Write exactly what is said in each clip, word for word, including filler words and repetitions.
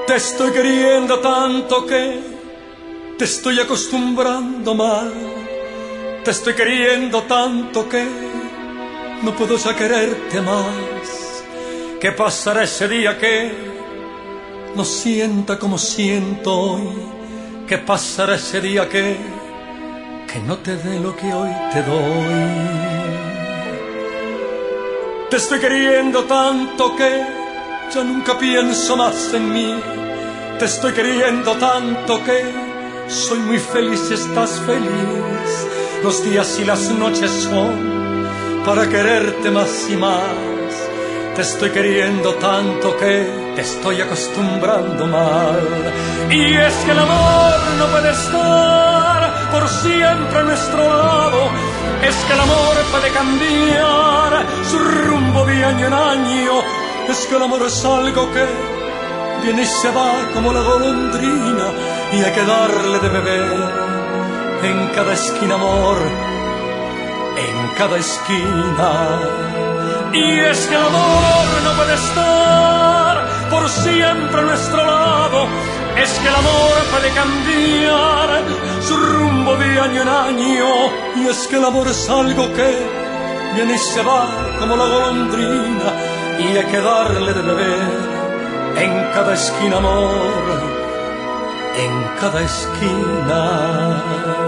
Te estoy queriendo tanto que te estoy acostumbrando mal. Te estoy queriendo tanto que no puedo ya quererte más. ¿Qué pasará ese día que no sienta como siento hoy? ¿Qué pasará ese día que, que no te dé lo que hoy te doy? Te estoy queriendo tanto que ya nunca pienso más en mí. Te estoy queriendo tanto que soy muy feliz y estás feliz. Los días y las noches son para quererte más y más. Te estoy queriendo tanto que te estoy acostumbrando mal. Y es que el amor no puede estar por siempre a nuestro lado. Es que el amor puede cambiar su rumbo de año en año. Es que el amor es algo que viene y se va como la golondrina, y hay que darle de beber en cada esquina, amor, en cada esquina. Y es que el amor no puede estar por siempre a nuestro lado. Es que el amor puede cambiar su rumbo de año en año. Y es que el amor es algo que viene y se va como la golondrina, y hay que darle de beber en cada esquina, amor, en cada esquina.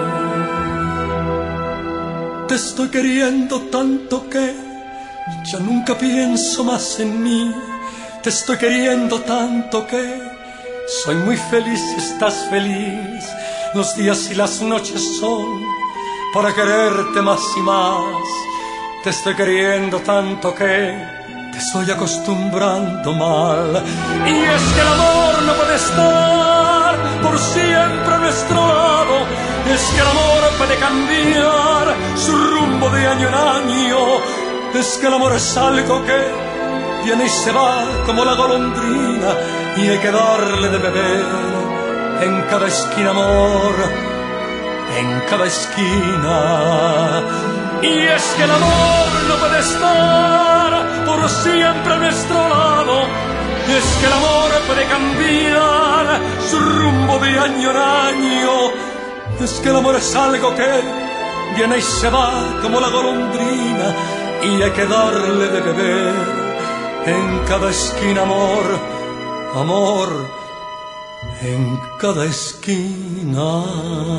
Te estoy queriendo tanto que ya nunca pienso más en mí. Te estoy queriendo tanto que soy muy feliz y estás feliz. Los días y las noches son para quererte más y más. Te estoy queriendo tanto que te estoy acostumbrando mal. Y es que el amor no puede estar por siempre a nuestro lado. Es que el amor puede cambiar su rumbo de año en año. Es que el amor es algo que viene y se va como la golondrina, y hay que darle de beber en cada esquina, amor, en cada esquina. Y es que el amor no puede estar por siempre a nuestro lado. Es que el amor puede cambiar su rumbo de año en año. Es que el amor es algo que viene y se va como la golondrina, y hay que darle de beber en cada esquina, amor, amor, en cada esquina.